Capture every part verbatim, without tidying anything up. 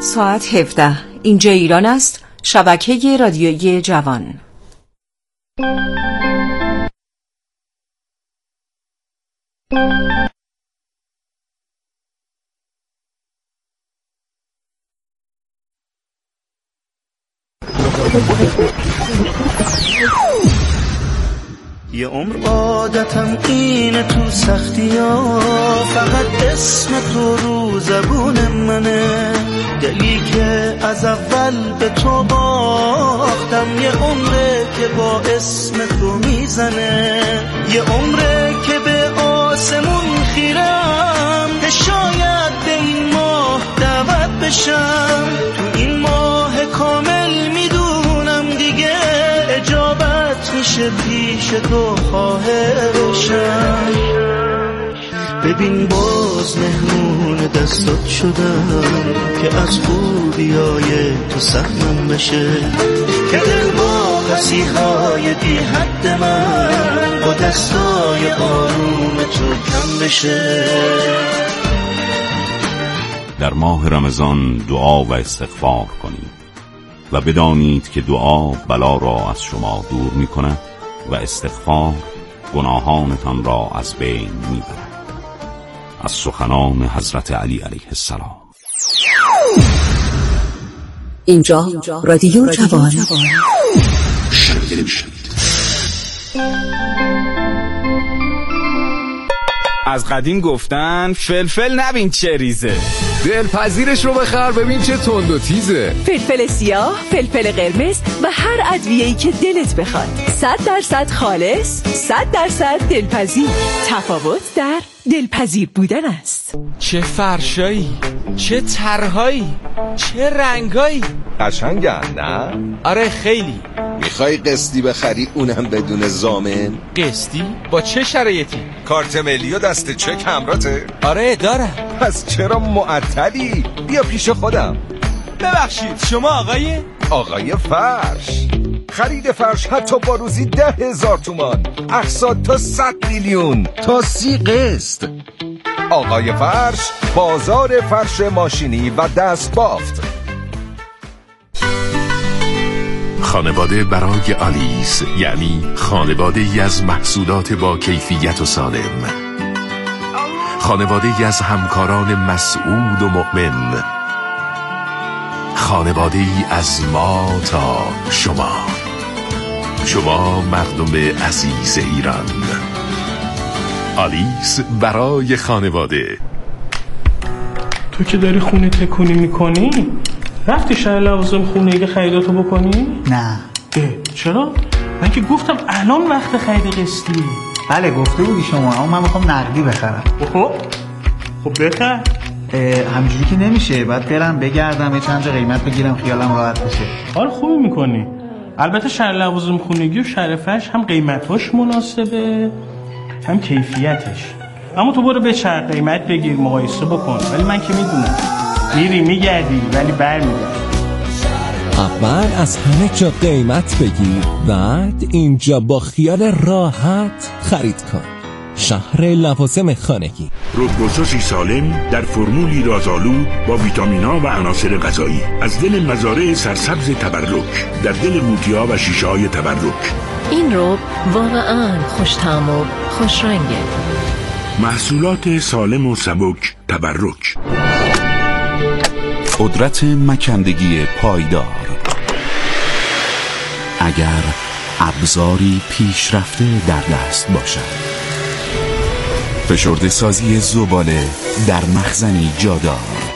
ساعت هفده. اینجا ایران است. شبکه رادیویی جوان. یه عمر عادتم اینه تو سختی ها، فقط اسم تو رو زبون منه، دلی که از اول به تو باختم، یه عمره که با اسم تو میزنه، یه عمره که به آسمون خیرم، که شاید به این ماه دعوت بشم، تو این ماه کامل میدونم دیگه اجابت میشه پیش تو خواهشم. ببین باز مهمون دستات شدم، که از خوبیای تو سهمم بشه، که دل با مسیحای بی حد من با دستای آروم تو کم بشه. در ماه رمضان دعا و استغفار کنید و بدانید که دعا بلا را از شما دور می کند و استغفار گناهانتان را از بین می برد. از سخنان حضرت علی علیه السلام. اینجا رادیو جوان. از قدیم گفتن فلفل نبین چه ریزه، دلپذیرش رو بخر ببین چه تند و تیزه. فلفل سیاه، فلفل قرمز و هر ادویه‌ای که دلت بخواد. صد درصد خالص، صد درصد دلپذیر. تفاوت در دلپذیر بودن است. چه فرشایی، چه طرحایی، چه رنگایی. قشنگن نه؟ آره خیلی. میخوای قسطی بخری اونم بدون ضامن؟ قسطی؟ با چه شرایطی؟ کارت ملی و دست چک همراته؟ آره دارم. پس چرا معطلی؟ بیا پیش خودم. ببخشید شما آقای؟ آقای فرش. خرید فرش حتی با روزی ده هزار تومان، اقساط تا صد میلیون، تا سی قسط. آقای فرش، بازار فرش ماشینی و دست بافت. خانواده برای آلیس، یعنی خانواده ای از محصولات با کیفیت و سالم، خانواده ای از همکاران مسعود و مؤمن، خانواده ای از ما تا شما، شما مردم عزیز ایران. آلیس برای خانواده. تو که داری خونه تکونی میکنی؟ رفتی شهر لوازم خونگی خریداتو بکنی؟ نه. اه چرا؟ من که گفتم الان وقت خرید قسطی. بله گفته بودی شما، اما من میخوام نقدی بخرم. خب خب بخر. همجوری که نمیشه، باید برم بگردم یه چند جا قیمت بگیرم خیالم راحت بشه. حال خوبی میکنی. البته شهر لوازم خونگی و شهر فرش هم قیمتاش مناسبه هم کیفیتش، اما تو برو به چند قیمت بگیر مقایسه بکن. ولی من که میدونم میری میگردی ولی برمیگردی. اول از همه جا قیمت بگیر، بعد اینجا با خیال راحت خرید کن. شهر لوازم خانگی. رودگوسوسی سالم در فرمولی رازآلود با ویتامین‌ها و عناصر غذایی، از دل مزارع سرسبز تبرک، در دل قوطی‌ها و شیشه‌های تبرک. این رو واقعاً خوش طعم و خوش رنگه. محصولات سالم و سبک تبرک. قدرت مکندگی پایدار. اگر ابزاری پیشرفته در دست باشد، فشرده سازی زباله در مخزنی جادار،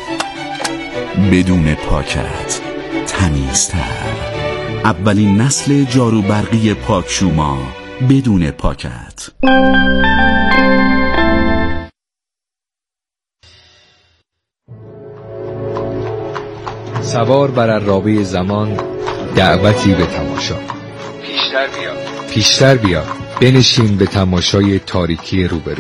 بدون پاکت، تمیزتر. اولین نسل جارو برقی پاکشوما بدون پاکت. سوار بر عرابه زمان، دعوتی به تماشا. پیشتر بیا، پیشتر بیا، بنشین به تماشای تاریکی روبرو.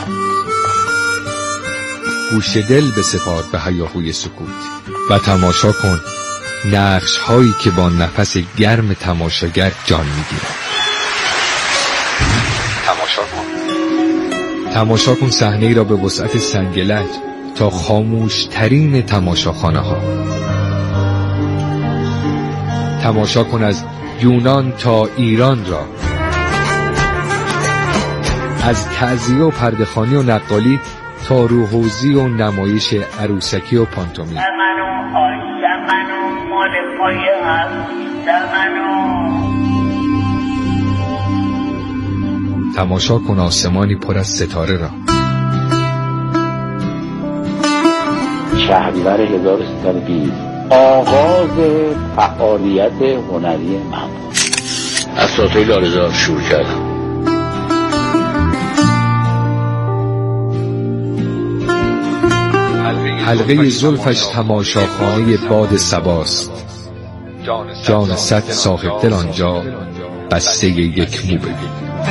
گوش دل بسپار به هیاهوی سکوت و تماشا کن نقش هایی که با نفس گرم تماشاگر جان میگیرند. تماشا کن تماشا کن صحنه‌ای را به وسعت سنگلج تا خاموش ترین تماشاخانه ها. تماشا کن از یونان تا ایران را. از تعزیه و پرده‌خوانی و نقالی تا روحوزی و نمایش عروسکی و پانتومیم. در منو آی در منو مال پای هست در منو. تماشا کن آسمانی پر از ستاره را. شهریور هزار و سیصد و بیست آغاز فعالیت هنری من از ساتوی لاله‌زار شروع کردم. حلقه زلفش تماشاخانه باد صباست. جان صد صاحب دل آنجا بسته یک مو ببین.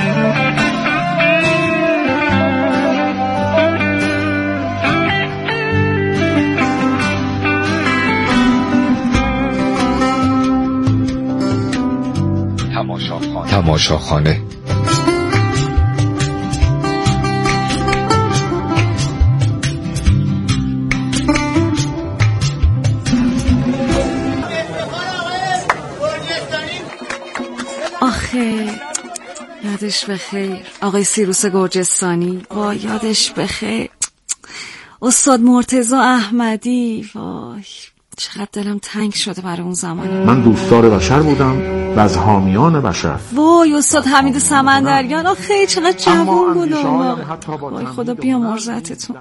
تماشاخانه. آخه یادش بخیر آقای سیروس گرجستانی، وای یادش بخیر استاد مرتضی احمدی، وای چقدر دلم تنگ شده برای اون زمان. من دوستدار بشر بودم و از حامیان بشر. وای استاد حمید سمندریان، آخه چقدر جوان بود اون. وای خدا بیامرزتتون.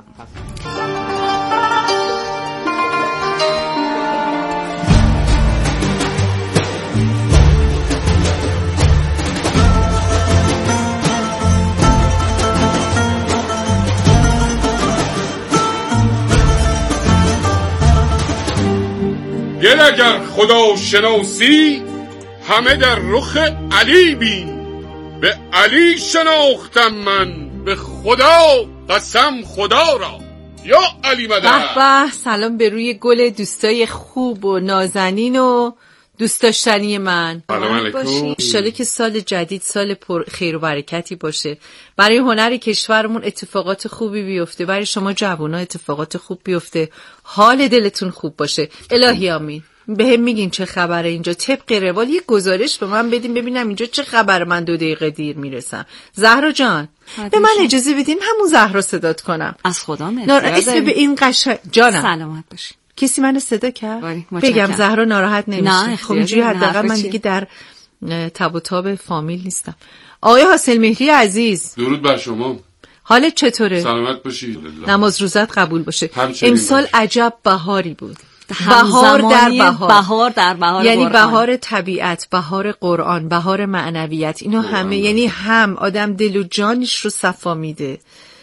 گل اگر خدا شناسی همه در رخ علی بین. به علی شناختم من به خدا قسم خدا را. یا علی مدد. به به، سلام به روی گل دوستای خوب و نازنین و دوست داشتنی من. سلام علیکم. ان شاءالله که سال جدید سال پر خیر و برکتی باشه. برای هنر کشورمون اتفاقات خوبی بیفته، برای شما جوونا اتفاقات خوب بیفته، حال دلتون خوب باشه. الهی آمین. به هم میگین چه خبره اینجا؟ طبق روال یه گزارش به من بدین ببینم اینجا چه خبره. من دو دقیقه دیر میرسم. زهرا جان به من اجازه بدین همون زهرا صدات کنم. از خدا مرسی. اسم به این قشنگ جانم. سلامت باشی. کسی منو صدا کرد؟ بگم زهرا ناراحت نمیشه. خب اینجوری حداقل من دیگه در تب و تاب فامیل نیستم. آقای حاصل مهری عزیز، درود بر شما. حالت چطوره؟ سلامت باشی. نماز روزت قبول باشه. همچنین. امسال عجب بهاری بود. بهار در بهار. بهار در بهار، یعنی بهار طبیعت، بهار قرآن، بهار معنویت. اینا همه یعنی هم آدم دل و جانش رو صفا میده،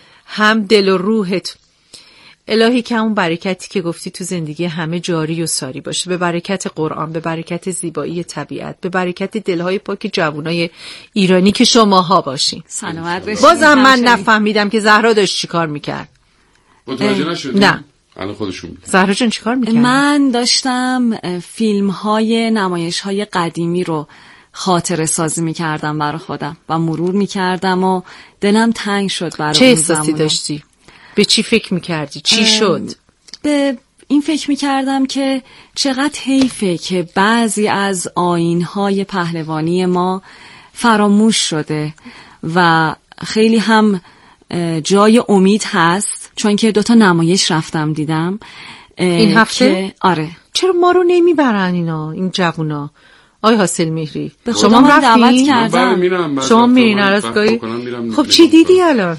هم دل و روحت. الهی که اون برکتی که گفتی تو زندگی همه جاری و ساری باشه، به برکت قرآن، به برکت زیبایی طبیعت، به برکت دلهای پاک جوانای ایرانی که شماها باشین. سلامت باشین. بازم من نفهمیدم که زهرا داشت چیکار میکرد. متوجه نشدی؟ نه. الان خودشون میگن. زهرا جان چیکار میکرد؟ من داشتم فیلم های نمایش های قدیمی رو خاطره سازی میکردم برای خودم و مرور میکردم و دلم تنگ شد برای چه اون احساسی زمانو. داشتی؟ به چی فکر میکردی؟ چی شد؟ به این فکر میکردم که چقدر حیفه که بعضی از آیین‌های پهلوانی ما فراموش شده و خیلی هم جای امید هست، چون که دوتا نمایش رفتم دیدم این هفته؟ آره. چرا ما رو نمیبرن اینا این جوونا؟ آی حاصل مهری شما من دعوت کردم. شما میرین عرضگاهی؟ خب چی دیدی الان؟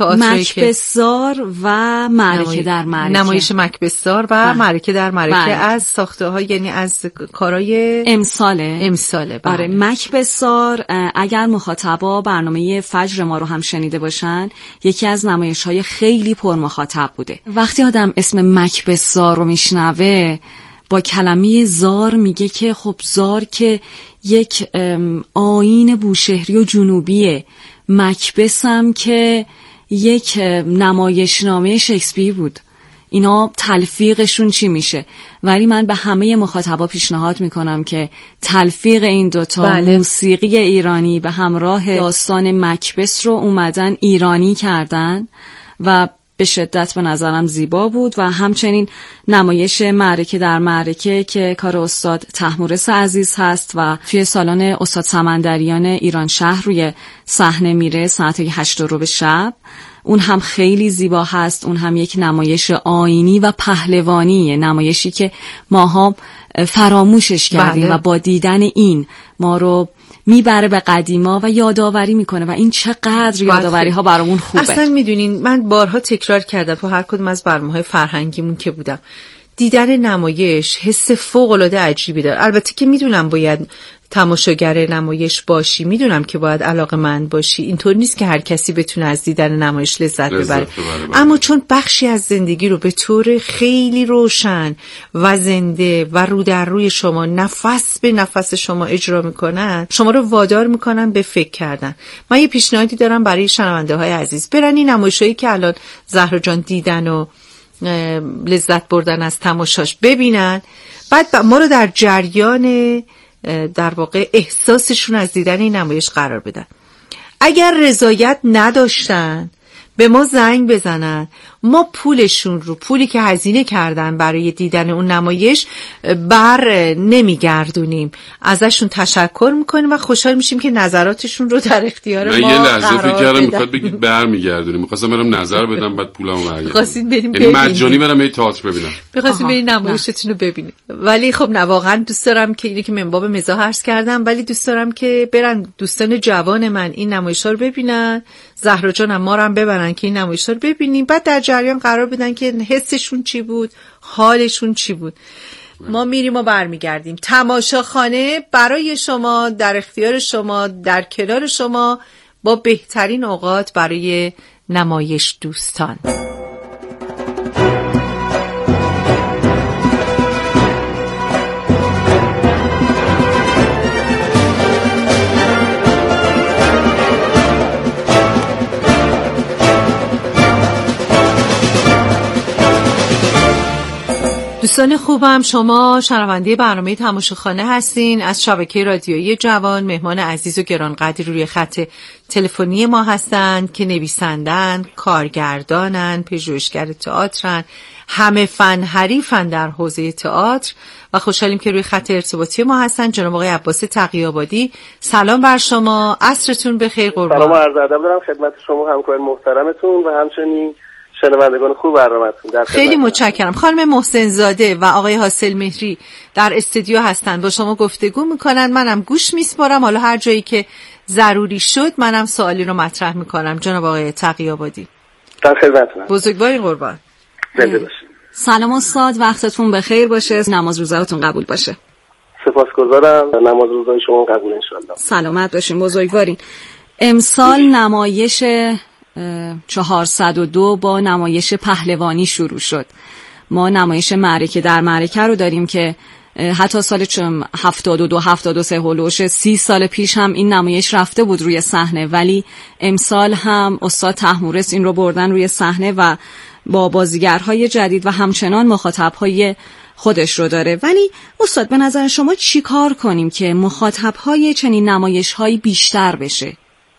مکبسار و معرکه در معرکه، نمایش مکبسار و معرکه در معرکه بله. از ساخته ها، یعنی از کارای امساله امساله بله. آره. مکبسار اگر مخاطبا برنامه فجر ما رو هم شنیده باشن، یکی از نمایش های خیلی پر مخاطب بوده. وقتی آدم اسم مکبسار رو میشنوه با کلمه زار میگه که خب زار که یک آیین بوشهری و جنوبیه، مکبس هم که یک نمایشنامه شکسپیر بود. اینا تلفیقشون چی میشه؟ ولی من به همه مخاطبا پیشنهاد میکنم که تلفیق این دوتا بله. موسیقی ایرانی به همراه داستان مکبس رو اومدن ایرانی کردن و به شدت به نظرم زیبا بود و همچنین نمایش معرکه در معرکه که کار استاد طهمورث عزیز هست و توی سالن استاد سمندریان ایران شهر روی صحنه میره ساعت هشت و ربع شب. اون هم خیلی زیبا هست. اون هم یک نمایش آیینی و پهلوانیه، نمایشی که ماها فراموشش کردیم بله. و با دیدن این ما رو میبره به قدیما و یادآوری میکنه و این چقدر یادآوری ها برامون خوبه. اصلا میدونین من بارها تکرار کردم تو هر کدوم از برنامه‌های فرهنگیمون که بودم، دیدن نمایش حس فوق‌العاده عجیبی داره. البته که میدونم باید تماشاگر نمایش باشی، میدونم که باید علاقه‌مند باشی، اینطور نیست که هر کسی بتونه از دیدن نمایش لذت ببره، اما چون بخشی از زندگی رو به طور خیلی روشن و زنده و رو در روی شما نفس به نفس شما اجرا میکنن، شما رو وادار میکنن به فکر کردن. من یه پیشنهادی دارم برای شنونده های عزیز، برن این نمایشایی که الان زهرا جان دیدن و لذت بردن از تماشاش ببینن، بعد ما رو در جریان در واقع احساسشون از دیدن این نمایش قرار بدن. اگر رضایت نداشتن به ما زنگ بزنن، ما پولشون رو، پولی که هزینه کردن برای دیدن اون نمایش بر نمیگردونیم، ازشون تشکر میکنیم و خوشحال میشیم که نظراتشون رو در اختیار ما قرار بدن. من یه لحظه فکر کردم میخواد بگید برمیگردونیم، میخواستم برم نظر بدم بعد پولمو برگردونم. می‌خواستید بریم یعنی مجانی برم یه تئاتر ببینم. می‌خواستید برید نمایشتون رو ببینید. ولی خب نه، واقعا دوست دارم که اینو که من باب مزاح عرض کردم، ولی دوست دارم که برن دوستان جوان من این نمایش‌ها رو ببینن، زهرا جان ما رو هم ببرن که این نمایش‌ها رو ببینیم، بعد در جریان قرار بدن که حسشون چی بود، حالشون چی بود. ما میریم و برمیگردیم. تماشاخانه برای شما، در اختیار شما، در کنار شما، با بهترین اوقات برای نمایش دوستان. دوستان خوبم، شما شنونده برنامه تماشاخانه هستین از شبکه رادیویی جوان. مهمان عزیز و گرانقدری روی خط تلفنی ما هستند که نویسندن، کارگردانن، پژوهشگر تئاترن، همه فن حریفن در حوزه تئاتر و خوشحالیم که روی خط ارتباطی ما هستن. جناب آقای عباس تقی‌آبادی، سلام بر شما، عصرتون بخیر قربان. سلام و عرض ادب دارم خدمت شما همکار محترمتون و همچنین شنوندگان خوب برنامه‌تون. خیلی متشکرم. خانم محسن زاده و آقای حاصل مهری در استودیو هستن، با شما گفتگو میکنن، منم گوش میسپارم، حالا هر جایی که ضروری شد منم سوالی رو مطرح میکنم. جناب آقای تقی‌آبادی در خدمتتونم. بزرگوارین قربان. زنده باشید. سلام استاد، وقتتون بخیر باشه، نماز روزهاتون قبول باشه. سپاسگزارم، نماز روزهای شما قبول ان شاءالله. سلامت باشین، بزرگوارین. امسال نمایش چهارصد و دو با نمایش پهلوانی شروع شد. ما نمایش معرکه در معرکه رو داریم که حتی سال هفتاد و دو هفتاد و سه هولوش سی سال پیش هم این نمایش رفته بود روی صحنه، ولی امسال هم استاد طهمورث این رو بردن روی صحنه و با بازیگرهای جدید و همچنان مخاطبهای خودش رو داره. ولی استاد به نظر شما چی کار کنیم که مخاطبهای چنین نمایش‌هایی بیشتر بشه؟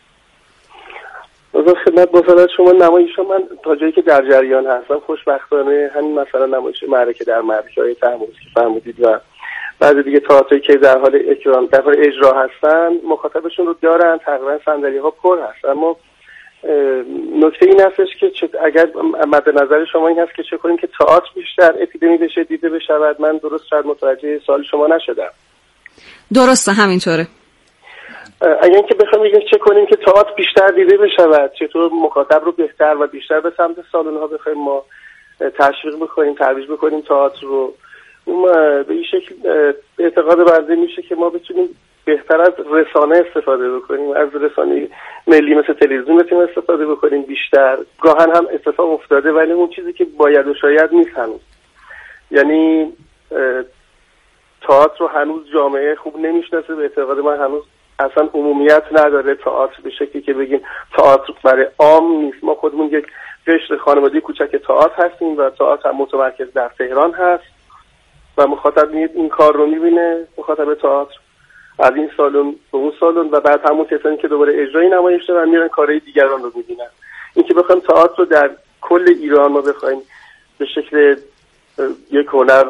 از خدمت بسالت شما نمایش ها، من تا جایی که در جریان هستم خوشبختانه همین مثلا نمایش معرکه در معرکه های طهمورث که فرمودید و بعضی دیگه تئاتری که در حال اکران در حال اجرا هستن مخاطبشون رو دارن، تقریبا صندلی ها پر هست. اما نکته این هستش که اگر مد نظر شما این هست که چه کنیم که تئاتر بیشتر اپیدمی بشه، دیده بشه، من درست شاید متوجه سوال شما نشدم. درسته، همینطوره. اگر اینکه بخوایم بگیم چه کنیم که تئاتر بیشتر دیده بشه، چطور مخاطب رو بهتر و بیشتر به سمت سالن ها بخوایم ما تشویق بکنیم، ترویج بکنیم تئاتر رو، اون به این شکل به اعتقاد بنده میشه که ما بتونیم بهتر از رسانه استفاده بکنیم، از رسانه ملی مثل تلویزیون بتونیم استفاده بکنیم بیشتر. گاهن هم اتفاق افتاده ولی اون چیزی که باید و شاید نیست هنوز. یعنی تئاتر رو هنوز جامعه خوب نمیشناسه، به اعتقاد من هنوز اصلا عمومیت نداره تئاتر به شکلی که بگیم تئاتر برای عام نیست. ما خودمون یک قشر خانوادگی کوچک تئاتر هستیم و تئاتر هم متمرکز در تهران هست و مخاطب این کار رو میبینه، مخاطب تئاتر از این سالن به اون سالن و بعد همون کسانی که دوباره اجرای نمایش دارن میرن کارهای دیگران رو میبینن. اینکه بخوایم تئاتر رو در کل ایران ما بخوایم به شکل یک هنر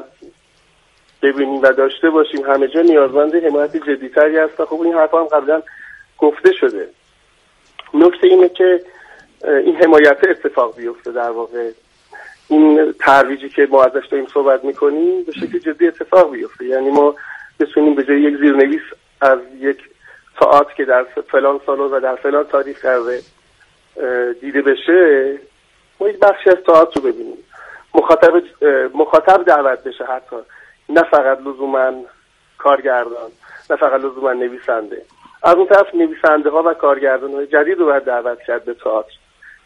ببینیم و داشته باشیم، همه جا نیازمند حمایت جدی‌تری هست. خب این حرفا هم قبلا گفته شده. نکته اینه که این حمایت اتفاق بیفته، در واقع این ترویجی که ما ازش داریم صحبت میکنیم به شکل جدی اتفاق بیفته. یعنی ما بتونیم به جای یک زیرنویس از یک تئاتر که در فلان سال و در فلان تاریخ قراره دیده بشه، ما یک بخشی از تئاتر رو ببینیم، مخاطب مخاطب دعوت بشه، حتی نه فقط لزوما کارگردان، نه فقط لزوما نویسنده. از اون طرف نویسنده ها و کارگردان های جدید رو باید دعوت کرد به تئاتر،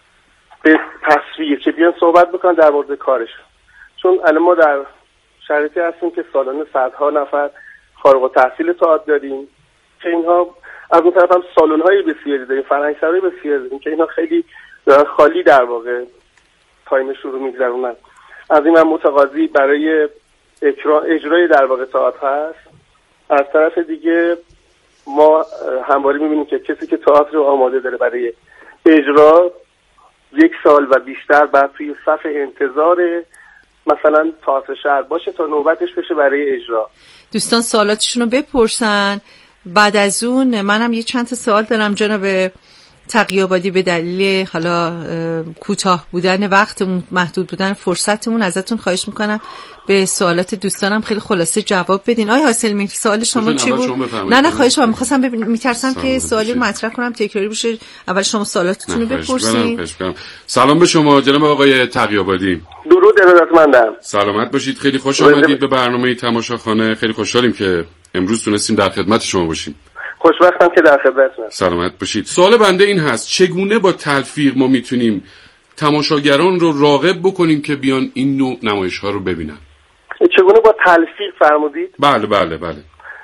به تصویر، که بیان صحبت بکنن در مورد کارشون. چون الان ما در شرایطی هستیم که سالانه صدها نفر فارغ التحصیل تئاتر داریم که اینها، از اون طرف هم سالن های بسیاری داریم، فرهنگسرای بسیاری داریم که اینها خیلی خالی در واقع تایمشون رو میگذرونن. از این من متقاضی برای اجرای در واقع تئاتر هست. از طرف دیگه ما همواره میبینیم که کسی که تئاتر رو آماده داره برای اجرا، یک سال و بیشتر بعد توی صف انتظار مثلا تئاتر شهر باشه تا نوبتش بشه برای اجرا. دوستان سوالاتشون رو بپرسن. بعد از اون منم یه چند تا سوال دارم جناب تقی‌آبادی، به دلیل حالا کوتاه بودن وقتمون، محدود بودن فرصتمون، ازتون خواهش میکنم به سوالات دوستانم خیلی خلاصه جواب بدین. آقای حاصل مهر سوال شما چی بود؟ نه نه خواهش می‌کنم، می‌خواستم ببینم، می‌ترسم که سوالی مطرح کنم تکراری بشه. اول شما سوالاتتون رو بپرسید. سلام به شما جناب آقای تقی‌آبادی. درود ارادتمندم. سلامت باشید. خیلی خوش آمدید به برنامه تماشاخانه. خیلی خوشحالیم که امروز تونستیم در خدمت شما باشیم. خوشبختم که در خدمتتونم. سلامت باشید. سوال بنده این هست: چگونه با تلفیق ما میتونیم تماشاگران رو راغب بکنیم که بیان این نوع نمایش‌ها رو ببینن؟ چگونه با تلفیق فرمودید؟ بله بله بله.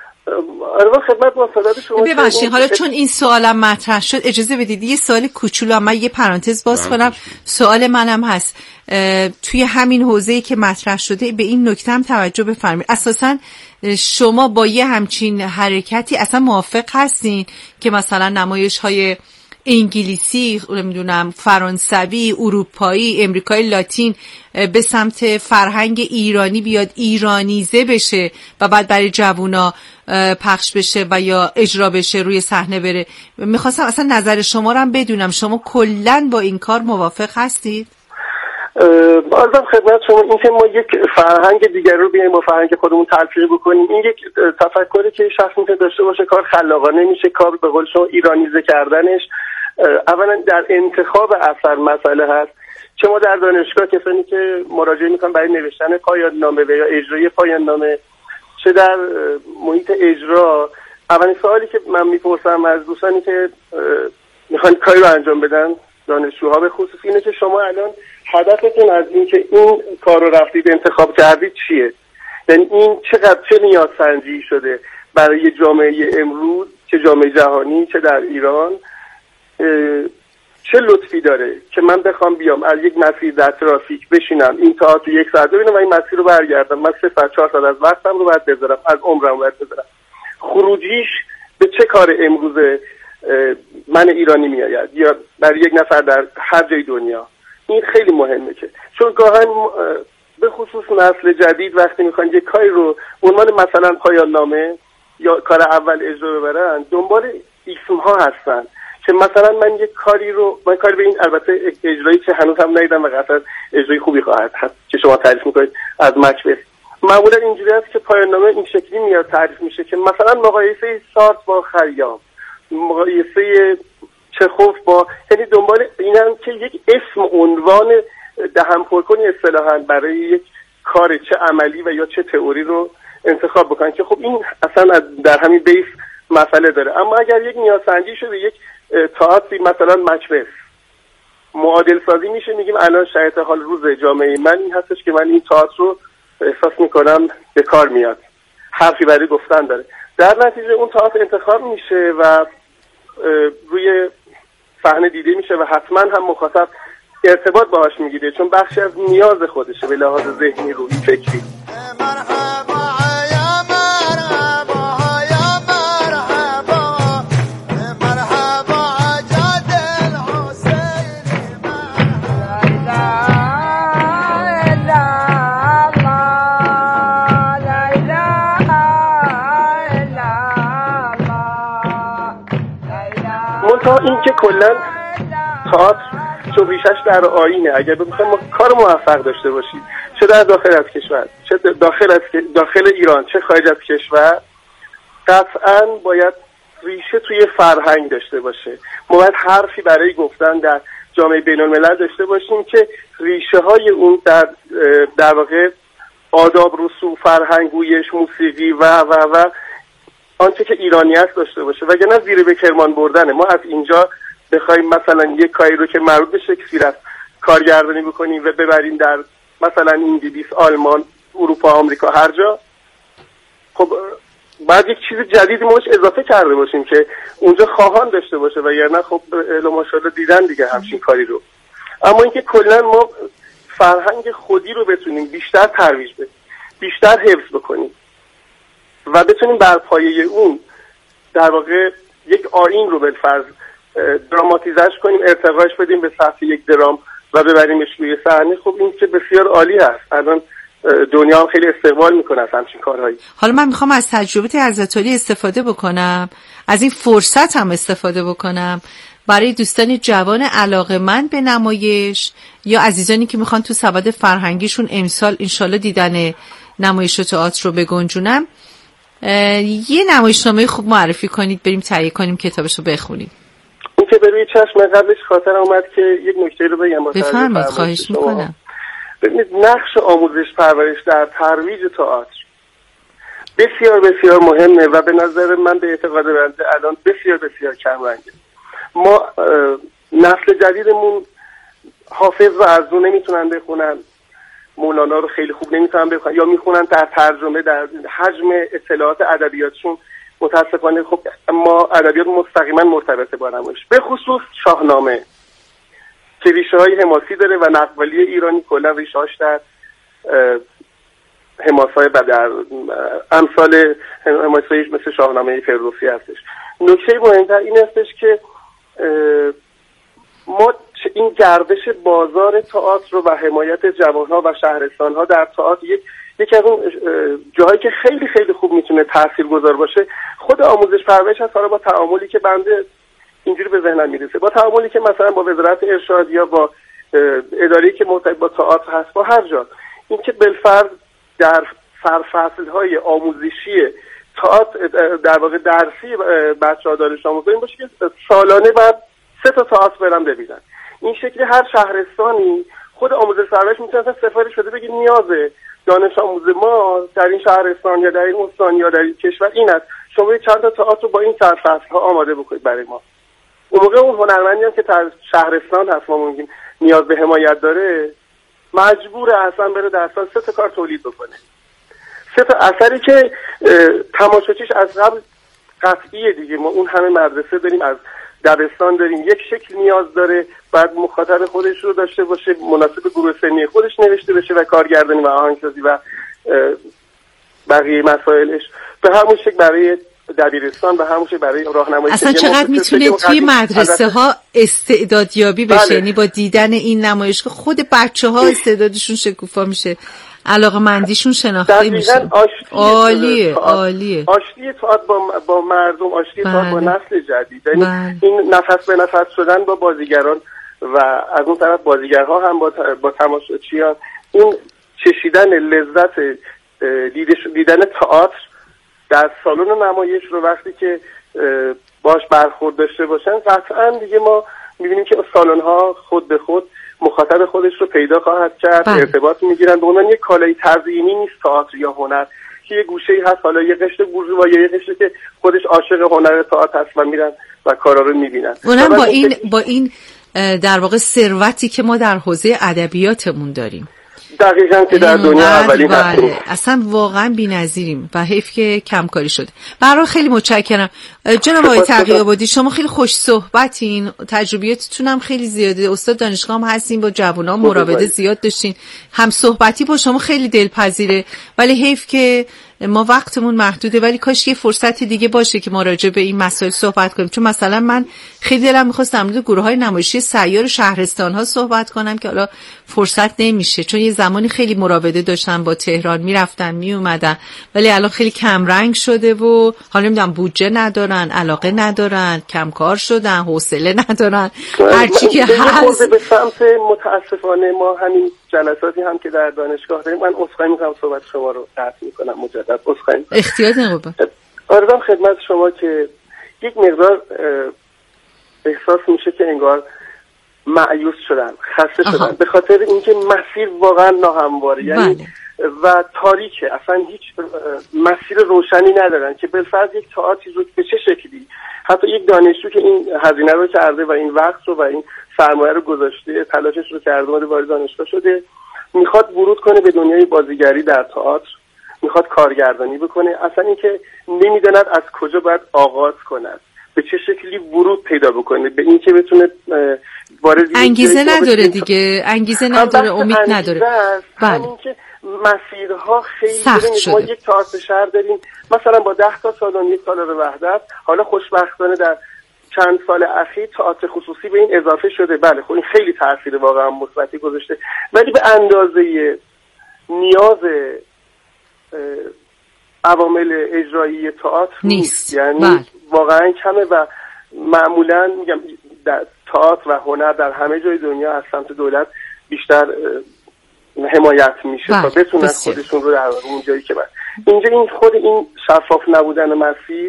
آره خدمت با صدات شما. ببخشید حالا چون این سوالم مطرح شد اجازه بدید یه سوال کوچولو من یه پرانتز باز کنم. سوال منم هست توی همین حوزه‌ای که مطرح شده به این نکته هم توجه بفرمایید. اساساً شما با یه همچین حرکتی اصلا موافق هستین که مثلا نمایش‌های انگلیسی، نمیدونم فرانسوی، اروپایی، امریکای لاتین به سمت فرهنگ ایرانی بیاد، ایرانیزه بشه و بعد برای جوونا پخش بشه و یا اجرا بشه، روی صحنه بره؟ میخواستم اصلا نظر شما رو هم بدونم. شما کلاً با این کار موافق هستید؟ بازم خدمت شما این که ما یک فرهنگ دیگر رو بیایم با فرهنگ خودمون تلفیق بکنیم، این یک تفکری که شخص میتونه داشته باشه، کار خلاقانه میشه. کار به قول شما ایرانیزه کردنش اولا در انتخاب اثر مسئله هست. چه ما در دانشگاه کسانی که مراجعه میکنن برای نوشتن پایان نامه و یا اجرای پایان نامه، چه در محیط اجرا، اولین سوالی که من میپرسم از دوستانی که میخوان کاری رو انجام بدن، دانشجوها به خصوص، اینه که شما الان هدفتون از این که این کار رو رفتید انتخاب کردید چیه؟ یعنی این چقدر چه نیاز سنجی شده برای جامعه امروز، چه جامعه جهانی چه در ایران، چه لطفی داره که من بخوام بیام از یک مسیر در ترافیک بشینم این تئاتر یک ساعت ببینم و این مسیر رو برگردم، من سه ساعت چهار ساعت از وقتم رو باید بذارم، از عمرم باید بذارم، خروجیش به چه کار امروز من ایرانی میآید یا برای یک نفر در هر جای دنیا؟ این خیلی مهمه، که چون گاهن به خصوص نسل جدید وقتی میخوان یک کاری رو عنوان مثلا پایان نامه یا کار اول اجرا ببرن، دنبال اسم ها هستن که مثلا من یک کاری رو من کاری به این، البته اجرایی که هنوز هم ندیدم و قطعا اجرایی خوبی خواهد هست که شما تعریف میکنید از مکبث، معمولا اینجوری است که پایان نامه این شکلی میاد تعریف میشه که مثلا مقایسه سارت با خیام، مقایسه چخوف با، یعنی دنبال اینن که یک اسم عنوان دهن پرکنی اصطلاحاً برای یک کار چه عملی و یا چه تئوری رو انتخاب بکنن که خب این اصلا در همین بیس مسئله داره. اما اگر یک نیازسنجی شده، یک تئاتری مثلا مکبث معادل سازی میشه، میگیم الان شرایط حال روز جامعه من این هستش که من این تئاتر رو احساس میکنم به کار میاد، حرفی برای گفتن داره، در نتیجه اون تئاتر انتخاب میشه و روی صحنه دیده میشه و حتما هم مخاطب ارتباط باهاش میگیره، چون بخشی از نیاز خودشه به لحاظ ذهنی، روحی، فکری. منتها این که کلا تئاتر چون ریشش در آیینه، اگر بخوایم ما کار موفق داشته باشیم چه در داخل از کشور چه داخل از داخل ایران چه خارج از کشور، قطعاً باید ریشه توی فرهنگ داشته باشه. ما باید حرفی برای گفتن در جامعه بین الملل داشته باشیم که ریشه های اون در در واقع آداب، رسوم، فرهنگ، گویش، موسیقی و و و آنچه که ایرانیت داشته باشه، وگرنه زیر به کرمان بردنه. ما از اینجا بخوایم مثلا یک کاری رو که مربوط به شکسپیر است کارگردانی بکنیم و ببریم در مثلا انگلیس، آلمان، اروپا، آمریکا، هر جا، خب بعد یک چیز جدیدی ما اضافه کرده باشیم که اونجا خواهان داشته باشه، وگرنه خب الا ماشاءالله دیدن دیگه همچین کاری رو. اما اینکه کلا ما فرهنگ خودی رو بتونیم بیشتر ترویج بدیم، بیشتر حفظ بکنیم و بتونیم بر پایه اون در واقع یک آیین رو بالفرض دراماتیزش کنیم، ارتقاش بدیم به سطح یک درام و ببریمش روی صحنه، خب این که بسیار عالی هست. الان دنیا هم خیلی استقبال میکنه از همچین کارهایی. حالا من میخوام از تجربه حضرت علی استفاده بکنم، از این فرصت هم استفاده بکنم برای دوستان جوان علاقه‌مند به نمایش یا عزیزانی که میخوان تو سبد فرهنگیشون امسال انشالله دیدن نمایش تئاتر رو بگنجونم، یه نمایشنامه خوب معرفی کنید بریم تهیه کنیم کتابش رو بخونیم. این که بروی چشم قبلش خاطر اومد که یک نکته رو بگم. بفرمایید، خواهش میکنم. ببینید نقش آموزش پرورش در ترویج تئاتر بسیار بسیار مهمه و به نظر من به اعتقاد بنده الان بسیار بسیار کم رنگه. ما نسل جدیدمون حافظ و ارزو نمیتونن بخونن، مولانا رو خیلی خوب نمیتونن بخونن یا میخونن در ترجمه، در حجم اطلاعات ادبیاتشون متاسفانه خب ما ادبیات مستقیما مرتبطه با نمایش، به خصوص شاهنامه که ریشه های حماسی داره و نقوالی ایرانی کلا ریشه هاش در حماسای در امثال حماسایی مثل شاهنامه فردوسی هستش. نکته مهمتر این هستش که ما این گردش بازار تئاتر رو و حمایت جوانها و شهرستانها در تئاتر یک یکی از اون جاهایی که خیلی خیلی خوب میتونه تاثیرگذار باشه خود آموزش پرورش هست. حالا با تعاملی که بنده اینجوری به ذهنم میرسه، با تعاملی که مثلا با وزارت ارشاد یا با اداره‌ای که مرتبط با تئاتر هست، با هر جا، این که بالفرض در سرفصل‌های آموزشی تئاتر در واقع درسی بچه‌ها دانش آموزا این باشه که سالانه بعد سه تا تئاتر برن ببینن. این شکلی هر شهرستانی خود آموزش پرورش میتونه سفارش بده بگه نیاز دانش آموز ما در این شهرستان یا در این استان یا در این کشور این است، شما چند تا تئاتر با این سرفصل‌ها آماده بکنید برای ما. اون موقع اون هنرمندی هم که در شهرستان هست ما میگیم نیاز به حمایت داره، مجبور اصلا بره در سال سه تا کار تولید بکنه، سه تا اثری که تماشاچیش از قبل قطعیه دیگه. ما اون همه مدرسه داریم، از دبستان داریم، یک شکل نیاز داره، بعد مخاطب خودش رو داشته باشه، مناسب گروه سنی خودش نوشته بشه و کارگردانی و آهنگسازی و بقیه مسائلش به همون شکل برای دبیرستان و همون شکل برای راهنمایی. اصلا چقدر میتونه توی مدرسه ها استعدادیابی بشه، یعنی با دیدن این نمایشگاه خود بچه ها استعدادشون شکوفا میشه، علاقه مندیشون شناخته میشه. عالیه عالیه. آشتی تئاتر با با مردم، آشتی تئاتر با نسل جدید، یعنی این نفس به نفس شدن با بازیگران و از اون طرف بازیگرها هم با با تماشاچیان، این چشیدن لذت دیدن تئاتر در سالن نمایش رو وقتی که باش برخورد داشته باشن، قطعا دیگه ما می‌بینیم که سالن‌ها خود به خود مخاطب خودش رو پیدا خواهد کرد، بله. ارتباط میگیرن. به عنوان یک کالای تزیینی نیست تئاتر یا هنر که یه گوشه‌ای هست، حالا یه قشر بورژوا یا یه قشری که خودش عاشق هنر تئاتر هست و میرن و کارا رو میبینن. اونم با این با این در واقع ثروتی که ما در حوزه ادبیاتمون داریم. دقیقاً که در دنیا اولین هستیم. اصلا واقعا بی‌نظیریم و حیف که کمکاری شده. برای خیلی متشکرم جناب آقای تقی‌آبادی، شما خیلی خوش صحبتین، تجربیاتتون هم خیلی زیاده، استاد دانشگاه هم هستین، با جوانان مراوده زیاد داشتین، هم صحبتی با شما خیلی دلپذیره، ولی حیف که ما وقتمون محدوده، ولی کاش یه فرصتی دیگه باشه که ما راجع به این مسائل صحبت کنیم. چون مثلا من خیلی دلم می‌خواست در مورد گروه‌های نمایشی سیار شهرستان‌ها صحبت کنم که حالا فرصت نمیشه، چون یه زمانی خیلی مراوده داشتن با تهران، میرفتن میومدن، ولی الان خیلی کم رنگ شده و حالا نمیدونم بودجه ندارن، علاقه ندارن، کم کار شدن، حوصله ندارن، هر چی که هست. به سمت متاسفانه ما همین جلساتی هم که در دانشگاه داریم، من عذرخواهی می‌کنم صحبت شما رو قطع می‌کنم مجدد، عذرخواهی. اختیار نقبه. آرزوام خدمت شما که یک مقدار احساس میشه که انگار مایوس شدن، خسته شدن، به خاطر اینکه مسیر واقعا ناهمواره، یعنی و تاریکه، اصلا هیچ مسیر روشنی ندارن که بالفرض یک تئاتری رو به چه شکلی، حتی یک دانشجو که این هزینه رو کرده و این وقت رو و این سرمایه رو گذاشته، تلاشش رو کرده، اومده وارد دانشگاه شده، میخواد ورود کنه به دنیای بازیگری در تئاتر، میخواد کارگردانی بکنه، اصلا اینکه نمیداند از کجا باید آغاز کند، به چه شکلی ورود پیدا بکنه به این که بتونه وارد انگیزه نداره دیگه، انگیزه نداره، امید نداره. بله. که مسیرها خیلی سخت شده. ما یک تئاتر شهر داریم مثلا با ده تا سالن، یک سالن وحدت، حالا خوشبختانه در چند سال اخیر تئاتر خصوصی به این اضافه شده. بله خب این خیلی تاثیر واقعا مثبتی گذاشته، ولی به اندازه نیاز عوامل اجرایی تئاتر نیست. یعنی بله. واقعا کمه و معمولا میگم در تئاتر و هنر در همه جای دنیا از سمت دولت بیشتر حمایت میشه تا بتونن خودشون رو در اون جایی که من اینجا این خود این شفاف نبودن مسیر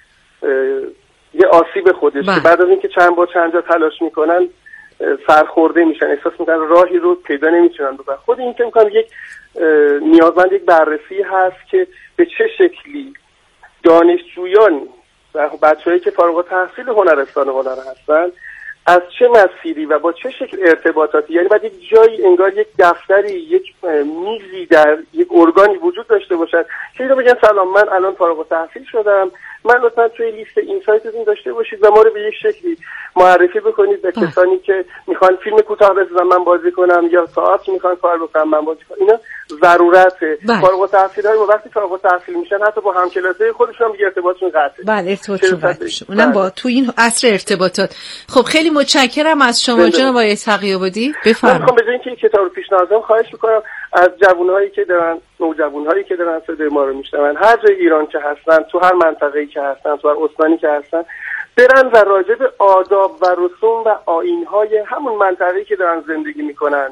یه آسیب خودش که بعد از اینکه چند بار چند جا تلاش میکنن سرخورده میشن، احساس میکنن راهی رو پیدا نمیتونن بکنن. خود این که میکنم یک نیازمند یک بررسی هست که به چه شکلی دانشجویان و بچه‌هایی که فارغ التحصیل هنرستان هنر هستن از چه مسیری و با چه شکل ارتباطاتی، یعنی باید یک جایی انگار یک دفتری، یک میزی در یک ارگانی وجود داشته باشد که اینو بگن سلام من الان فارغ التحصیل شدم، من لطفا توی لیست این سایتتون داشته باشید و ما رو به یک شکلی معرفی بکنید به کسانی که میخوان فیلم کوتاه بسازن من بازی کنم یا تئاتر میخوان کار بکنم من بازی کنم. اینا ضرورته. فارغ التحصیلای ما وقتی فارغ التحصیل میشن حتی با همکلاسای خودشون هم ارتباطشون قطعه. بله ارتباطشون قطع میشه. اونم با تو این عصر ارتباطات. خب خیلی متشکرم از شما جناب آقای تقی‌آبادی. بفرمایید. من میخوام به جای اینکه این کتاب رو پیشنهاد کنم خواهش میکنم از جوانایی که دارن نوجوانایی که دارن صدای ما رو میشنون هر جای ایران که هستن، تو هر منطقه‌ای که هستن، تو هر استانی که هستن، برن و راجع به آداب و رسوم و آیین‌های همون منطقه‌ای که دارن زندگی میکنن،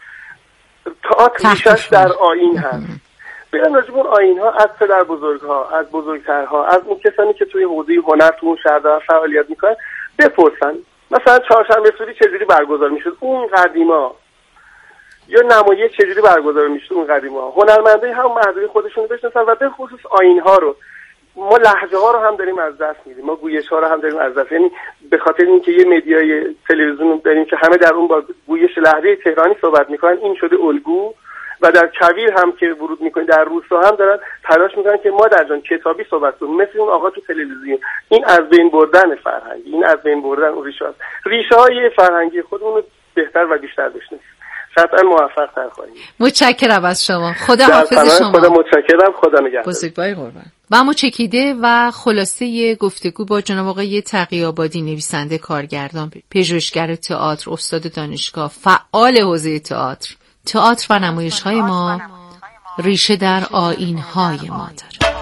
تئاتر ریشش در آیین هست، برن راجع به اون آیین‌ها از پدر بزرگ‌ها، از بزرگترها، از اون کسانی که توی حوزه هنر تو اون شهر دارن فعالیت میکنن بپرسن. مثلا چهارشنبه سوری چجوری برگزار میشد اون قدیما، یا نمایش چجوری برگزار میشد اون قدیما، هنرمندای هم محدوده خودشون بشناسن و به خصوص آیین‌ها رو. ما لهجه ها رو هم داریم از دست میدیم، ما گویش ها رو هم داریم از دست، یعنی به خاطر اینکه یه مدیای تلویزیون داریم که همه در اون با گویش لهجه تهرانی صحبت میکنن، این شده الگو و در کویر هم که ورود میکنن در روستا هم دارن تلاش میکنن که ما در جان کتابی صحبت کنیم مثل اون آقا تو تلویزیون. این از بین بردن فرهنگی، این از بین بردن اون ریشه هست. ریشه های فرهنگی خودمون رو بهتر و بیشتر بشناسیم. قطعا موفق تر خواهیم. متشکرم از شما. خدا حافظ شما. خدا متشکرم. خدا نگهدار. بزرگوار قربان. و اما چکیده و خلاصه گفتگو با جناب آقای تقی‌آبادی، نویسنده، کارگردان، پژوهشگر تئاتر، استاد دانشگاه، فعال حوزه تئاتر. تئاتر و نمایش‌های ما ریشه در آیین‌های ما داره.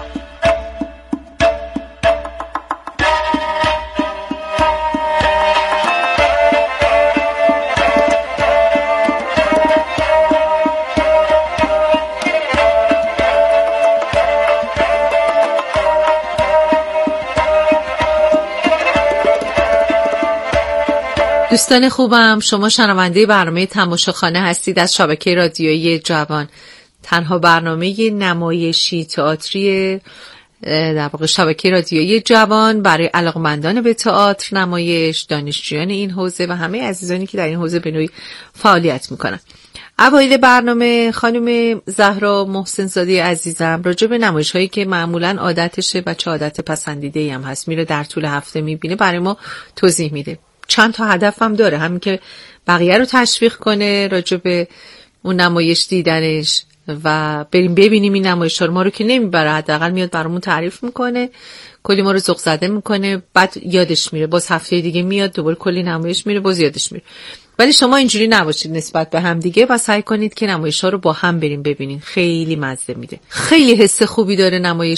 دوستان خوبم، شما شنونده برنامه تماشاخانه هستید از شبکه رادیویی جوان، تنها برنامه نمایشی تئاتری در واقع شبکه رادیویی جوان برای علاقمندان به تئاتر، نمایش، دانشجویان این حوزه و همه عزیزانی که در این حوزه به نوعی فعالیت میکنن. اوایل برنامه خانم زهرا محسن زاده عزیزم راجع به نمایش هایی که معمولا عادتشه، بچه عادت پسندیده هم هست، میره در طول هفته میبینه، برای ما توضیح میده. چند تا هدف هم داره، همین که بقیه رو تشویق کنه راجع به اون نمایش دیدنش و بریم ببینیم این نمایش‌ها رو. ما رو که نمیبره، حداقل میاد برامون تعریف میکنه، کلی ما رو ذوق زده میکنه، بعد یادش میره، باز هفته دیگه میاد دوباره کلی نمایش میره، باز یادش میره. ولی شما اینجوری نباشید نسبت به هم دیگه و سعی کنید که نمایش‌ها رو با هم بریم ببینین، خیلی مزه میده، خیلی حس خوبی داره نمایش